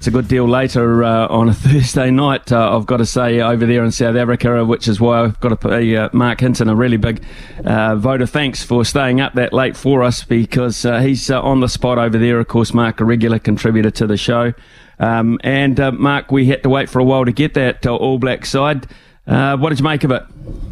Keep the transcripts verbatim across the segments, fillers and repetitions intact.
a good deal later uh, on a Thursday night, uh, I've got to say, over there in South Africa, which is why I've got to pay uh, Mark Hinton a really big uh, vote of thanks for staying up that late for us, because uh, he's uh, on the spot over there. Of course, Mark, a regular contributor to the show. Um, and, uh, Mark, we had to wait for a while to get that uh, All Black side. Uh, what did you make of it?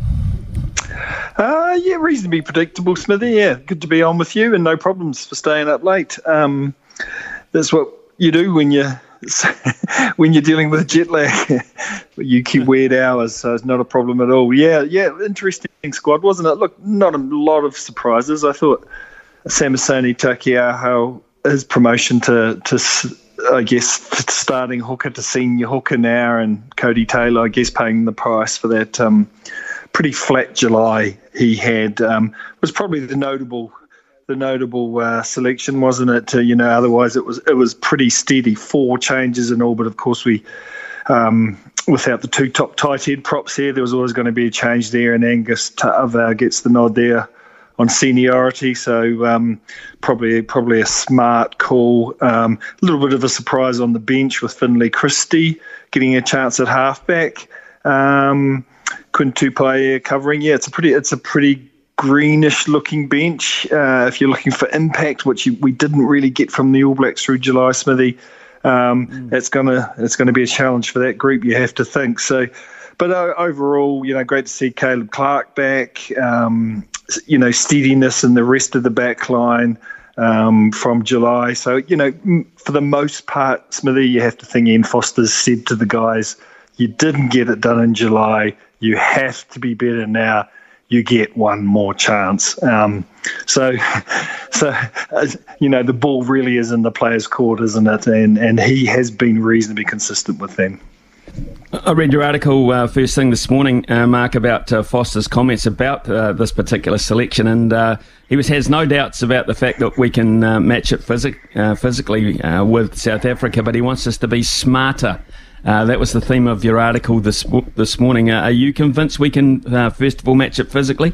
Uh, yeah, reasonably predictable, Smithy. Yeah, good to be on with you, and no problems for staying up late. Um, that's what you do when you're when you're dealing with jet lag. You keep weird hours, so it's not a problem at all. Yeah, yeah, interesting squad, wasn't it? Look, not a lot of surprises. I thought Samisoni Taukei'aho, his promotion to to I guess starting hooker to senior hooker now, and Cody Taylor, I guess, paying the price for that. Um, pretty flat July he had um, was probably the notable the notable uh, selection, wasn't it? Uh, you know, otherwise it was it was pretty steady. Four changes in all, but of course we um, without the two top tight head props here, there was always going to be a change there, and Angus Ta'avao gets the nod there on seniority. So um, probably probably a smart call. Um, a little bit of a surprise on the bench with Finlay Christie getting a chance at halfback. Um, Quinn Tupaea covering. Yeah, it's a pretty it's a pretty greenish looking bench. Uh, if you're looking for impact, which you, we didn't really get from the All Blacks through July, Smithy, um, mm. it's gonna it's gonna be a challenge for that group, you have to think. So, but uh, overall, you know, great to see Caleb Clark back. Um, you know, steadiness in the rest of the back line um, from July. So, you know, for the most part, Smithy, you have to think Ian Foster's said to the guys, you didn't get it done in July. You have to be better now. You get one more chance. Um, so, so uh, you know, the ball really is in the players' court, isn't it? And and he has been reasonably consistent with them. I read your article uh, first thing this morning, uh, Mark, about uh, Foster's comments about uh, this particular selection, and uh, he was, has no doubts about the fact that we can uh, match it phys- uh, physically uh, with South Africa, but he wants us to be smarter. Uh, that was the theme of your article this this morning. Uh, are you convinced we can, uh, first of all, match it physically?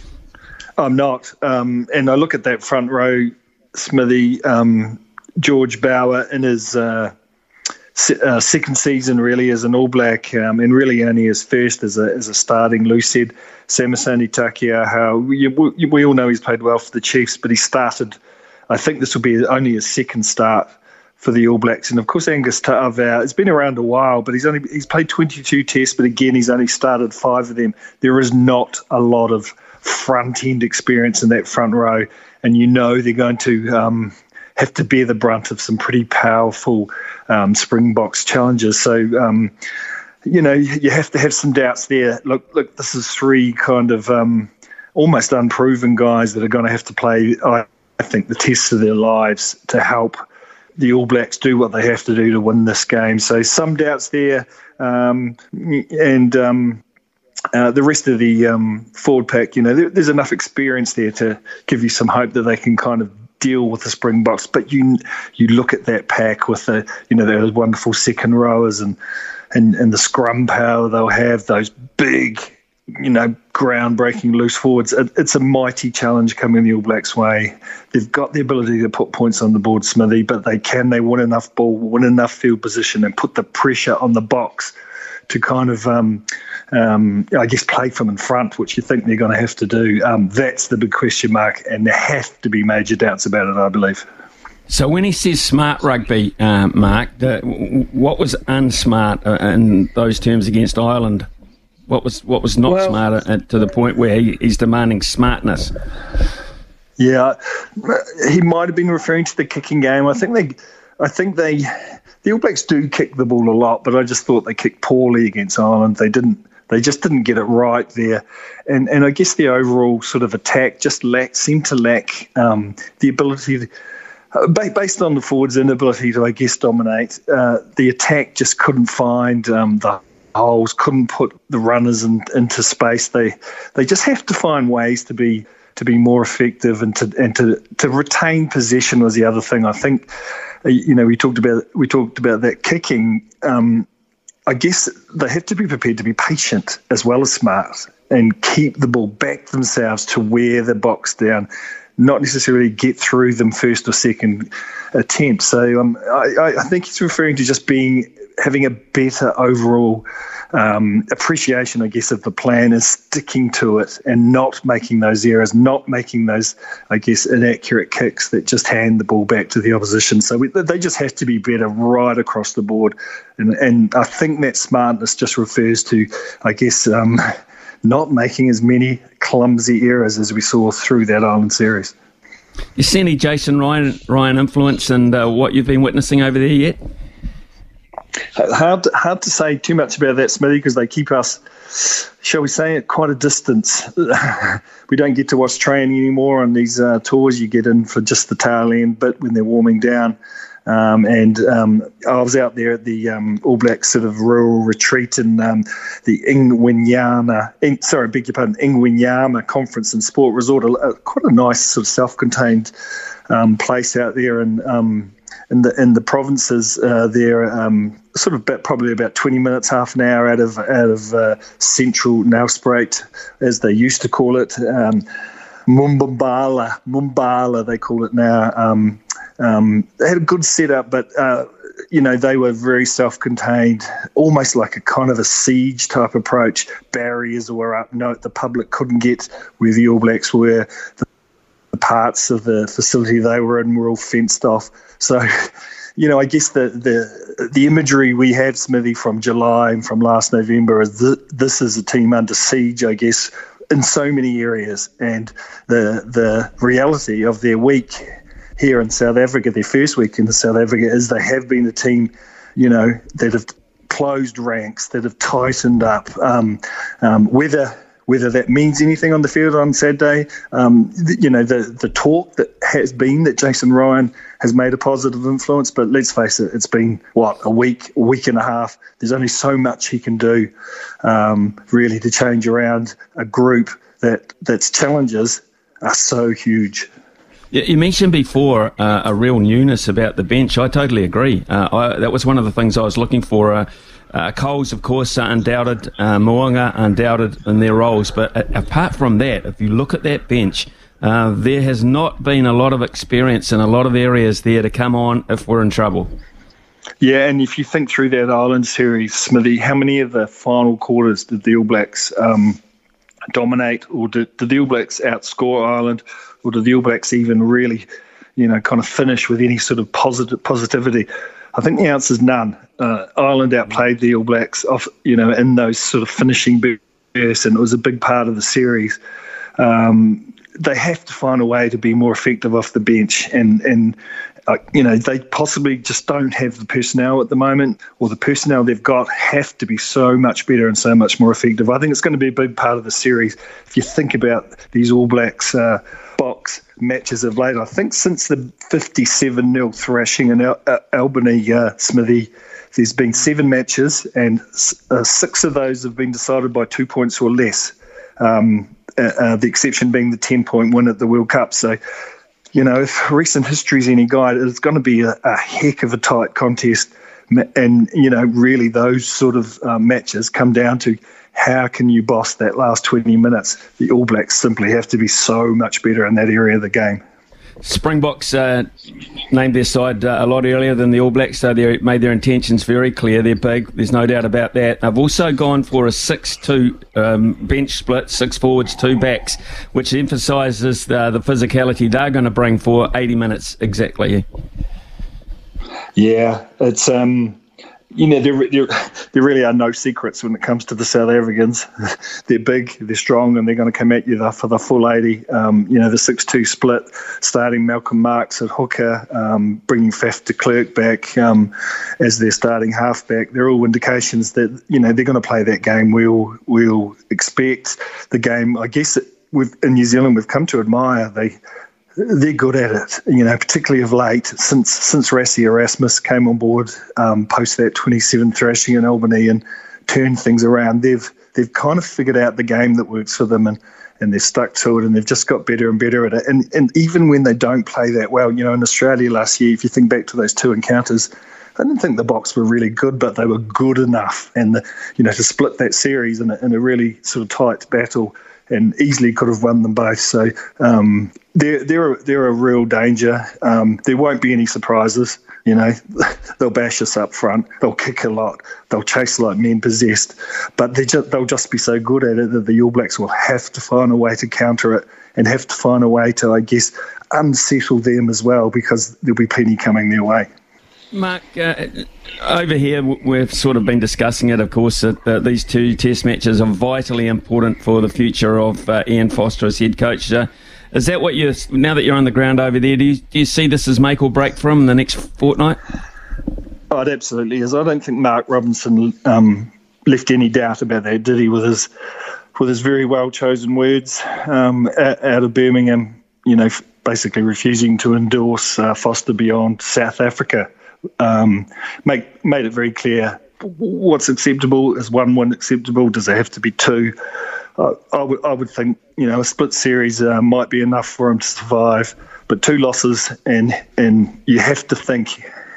I'm not. Um, and I look at that front row, Smithy, um, George Bower in his uh, se- uh, second season really as an All Black, um, and really only his first as a as a starting loose head. Samisoni Taukei'aho, we, we, we all know he's played well for the Chiefs, but he started, I think this will be only his second start for the All Blacks. And of course Angus Ta'avao, it's been around a while, but he's only he's played twenty-two tests, but again he's only started five of them. There is not a lot of front end experience in that front row, and you know they're going to um, have to bear the brunt of some pretty powerful um, Springboks challenges. So um, you know, you have to have some doubts there. Look, look, this is three kind of um, almost unproven guys that are going to have to play, I, I think, the tests of their lives to help the All Blacks do what they have to do to win this game. So some doubts there, um, and um, uh, the rest of the um, forward pack, you know, there, there's enough experience there to give you some hope that they can kind of deal with the Springboks. But you you look at that pack with the, you know, those wonderful second rowers and and, and the scrum power they'll have, those big, you know, groundbreaking loose forwards. It, it's a mighty challenge coming the All Blacks' way. They've got the ability to put points on the board, Smithy, but they can they win enough ball, win enough field position, and put the pressure on the box to kind of, um, um, I guess, play from in front, which you think they're going to have to do. Um, that's the big question mark, and there have to be major doubts about it, I believe. So when he says smart rugby, uh, Mark, the, what was unsmart in those terms against Ireland? What was what was not well, smart to the point where he, he's demanding smartness? Yeah, he might have been referring to the kicking game. I think they, I think they, the All Blacks do kick the ball a lot, but I just thought they kicked poorly against Ireland. They didn't. They just didn't get it right there, and and I guess the overall sort of attack just lacked, seemed to lack um, the ability. To, uh, based on the forwards' inability to, I guess, dominate, uh, the attack just couldn't find um, the holes, couldn't put the runners in, into space. They they just have to find ways to be to be more effective and to and to, to retain possession was the other thing. I think, you know, we talked about we talked about that kicking. Um, I guess they have to be prepared to be patient as well as smart and keep the ball back themselves to wear the box down. not necessarily get through them first or second attempt. So um, I, I think he's referring to just being having a better overall um, appreciation, I guess, of the plan, and sticking to it and not making those errors, not making those, I guess, inaccurate kicks that just hand the ball back to the opposition. So we, they just have to be better right across the board. And, and I think that smartness just refers to, I guess, um, not making as many clumsy errors as we saw through that Ireland series. You see any Jason Ryan, Ryan influence in uh, what you've been witnessing over there yet? Hard to, hard to say too much about that, Smithy, because they keep us, shall we say, at quite a distance. We don't get to watch training anymore on these uh, tours. You get in for just the tail end bit when they're warming down. Um, and um, I was out there at the um, All Blacks sort of rural retreat in um, the Ingwinyama, in, sorry, beg your pardon, Ingwinyama Conference and Sport Resort, a, a, quite a nice sort of self-contained um, place out there in, um, in the in the provinces uh, there, um, sort of about, probably about twenty minutes, half an hour out of out of uh, central Nelspruit, as they used to call it, um, Mumbumbala, Mumbala they call it now. Um, Um, they had a good setup, but, uh, you know, they were very self-contained, almost like a kind of a siege type approach. Barriers were up. No, the public couldn't get where the All Blacks were. The, the parts of the facility they were in were all fenced off. So, you know, I guess the the, the imagery we have, Smithy, from July and from last November is th- this is a team under siege, I guess, in so many areas. And the the reality of their week here in South Africa, their first week in South Africa, is they have been a team, you know, that have closed ranks, that have tightened up. Um, um, whether whether that means anything on the field on Saturday, um, th- you know, the the talk that has been that Jason Ryan has made a positive influence, but let's face it, it's been, what, a week, a week and a half. There's only so much he can do, um, really, to change around a group that that's challenges are so huge. You mentioned before uh, a real newness about the bench. I totally agree. Uh, I, that was one of the things I was looking for. Uh, uh, Coles, of course, are undoubted. Uh, Mo'unga, undoubted in their roles. But uh, apart from that, if you look at that bench, uh, there has not been a lot of experience in a lot of areas there to come on if we're in trouble. Yeah, and if you think through that Ireland series, Smithy, how many of the final quarters did the All Blacks um, dominate, or did, did the All Blacks outscore Ireland? Or did the All Blacks even really, you know, kind of finish with any sort of positive positivity? I think the answer is none. Uh, Ireland outplayed the All Blacks, off, you know, in those sort of finishing bursts, and it was a big part of the series. Um, they have to find a way to be more effective off the bench, and and uh, you know, they possibly just don't have the personnel at the moment, or the personnel they've got have to be so much better and so much more effective. I think it's going to be a big part of the series. If you think about these All Blacks uh, box matches of late, I think since the fifty-seven nil thrashing in Al- uh, Albany, uh, Smithy, there's been seven matches, and uh, six of those have been decided by two points or less, um, uh, uh, the exception being the ten-point win at the World Cup. So, you know, if recent history is any guide, it's going to be a, a heck of a tight contest. And, you know, really those sort of uh, matches come down to how can you boss that last twenty minutes? The All Blacks simply have to be so much better in that area of the game. Springboks uh, named their side uh, a lot earlier than the All Blacks, so they made their intentions very clear. They're big, there's no doubt about that. They've also gone for a six two um, bench split, six forwards, two backs, which emphasises the, the physicality they're going to bring for eighty minutes exactly. Yeah, it's... um. You know, there, there, there really are no secrets when it comes to the South Africans. They're big, they're strong, and they're going to come at you for the full eighty. Um, you know, the six two split, starting Malcolm Marx at hooker, um, bringing Faf de Klerk back um, as their starting halfback. They're all indications that, you know, they're going to play that game. We'll, we'll expect the game. I guess it, we've, in New Zealand we've come to admire. They... They're good at it, you know, particularly of late, since since Rassie Erasmus came on board um, post that twenty-seven thrashing in Albany and turned things around. They've they've kind of figured out the game that works for them, and, and they've stuck to it, and they've just got better and better at it. And and even when they don't play that well, you know, in Australia last year, if you think back to those two encounters, I didn't think the Boks were really good, but they were good enough, and the, you know, to split that series in a, in a really sort of tight battle. and easily could have won them both. So um, they're they're a, they're a real danger. Um, there won't be any surprises. You know, they'll bash us up front. They'll kick a lot. They'll chase like men possessed. But they just, they'll just be so good at it that the All Blacks will have to find a way to counter it and have to find a way to, I guess, unsettle them as well, because there'll be plenty coming their way. Mark, uh, over here we've sort of been discussing it, of course, that uh, these two test matches are vitally important for the future of uh, Ian Foster as head coach. Uh, is that what you, now that you're on the ground over there, do you, do you see this as make or break for him in the next fortnight? Oh, it absolutely is. I don't think Mark Robinson um, left any doubt about that, did he, with his with his very well chosen words um, out of Birmingham, you know, basically refusing to endorse uh, Foster beyond South Africa. Um, make, made it very clear what's acceptable. Is one win acceptable? Does it have to be two? Uh, I would I would think, you know, a split series uh, might be enough for him to survive, but two losses, and and you have to think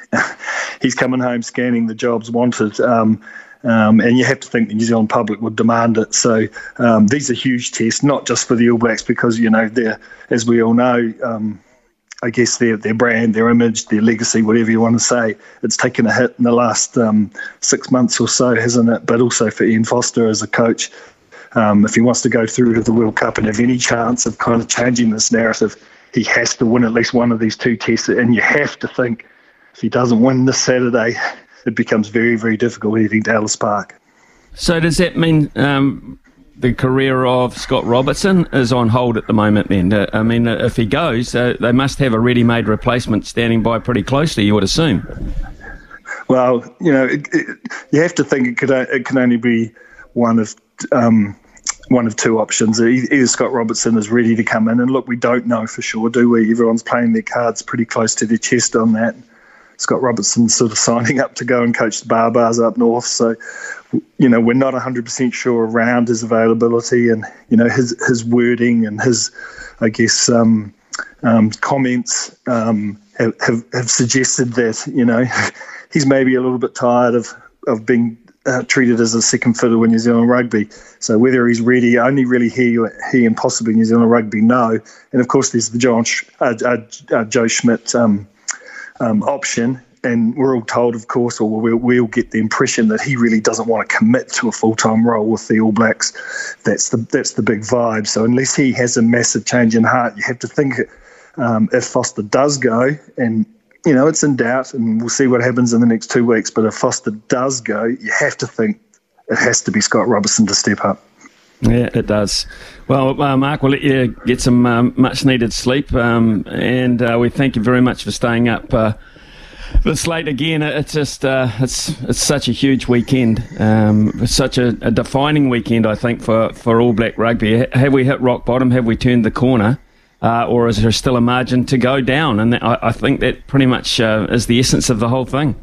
he's coming home scanning the jobs wanted, um, um, and you have to think the New Zealand public would demand it. So um, these are huge tests, not just for the All Blacks, because, you know, they're, as we all know, um, I guess their their brand, their image, their legacy, whatever you want to say, it's taken a hit in the last um, six months or so, hasn't it? But also for Ian Foster as a coach, um, if he wants to go through to the World Cup and have any chance of kind of changing this narrative, he has to win at least one of these two tests. And you have to think if he doesn't win this Saturday, it becomes very, very difficult heading to Ellis Park. So does that mean um, the career of Scott Robertson is on hold at the moment then? Uh, I mean, uh, if he goes, uh, they must have a ready-made replacement standing by pretty closely, you would assume. Well, you know, it, it, you have to think it could it can only be one of um, one of two options. Either Scott Robertson is ready to come in, and look, we don't know for sure, do we? Everyone's playing their cards pretty close to their chest on that. Scott Robertson's sort of signing up to go and coach the Barbars up north, so you know we're not one hundred percent sure around his availability and you know his his wording and his, I guess, um, um, comments um, have, have have suggested that you know he's maybe a little bit tired of of being uh, treated as a second fiddle in New Zealand rugby. So whether he's ready, only really he he and possibly New Zealand rugby know. And of course, there's the John uh, uh, uh, Joe Schmidt Um, Um, option, and we're all told, of course, or we'll, we'll get the impression that he really doesn't want to commit to a full-time role with the All Blacks. That's the that's the big vibe. So unless he has a massive change in heart, you have to think um, if Foster does go, and you know it's in doubt, and we'll see what happens in the next two weeks. But if Foster does go, you have to think it has to be Scott Robertson to step up. Yeah, it does. Well, uh, Mark, we'll let you get some um, much-needed sleep, um, and uh, we thank you very much for staying up uh, this late again. It's just uh, it's it's such a huge weekend, um, such a, a defining weekend, I think, for, for All Black rugby. Have we hit rock bottom? Have we turned the corner? Uh, or is there still a margin to go down? And I, I think that pretty much uh, is the essence of the whole thing.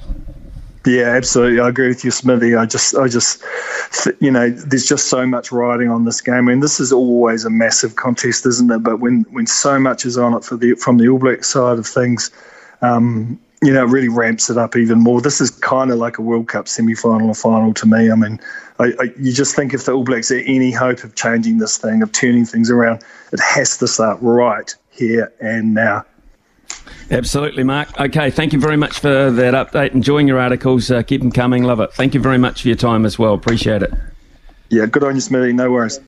Yeah, absolutely. I agree with you, Smithy. I just, I just, you know, there's just so much riding on this game. I mean, this is always a massive contest, isn't it? But when, when so much is on it for the from the All Black side of things, um, you know, it really ramps it up even more. This is kind of like a World Cup semi-final or final to me. I mean, I, I, you just think if the All Blacks have any hope of changing this thing, of turning things around, it has to start right here and now. Absolutely, Mark. Okay, thank you very much for that update. Enjoying your articles. Uh, keep them coming. Love it. Thank you very much for your time as well. Appreciate it. Yeah, good on you, Smithy. No worries.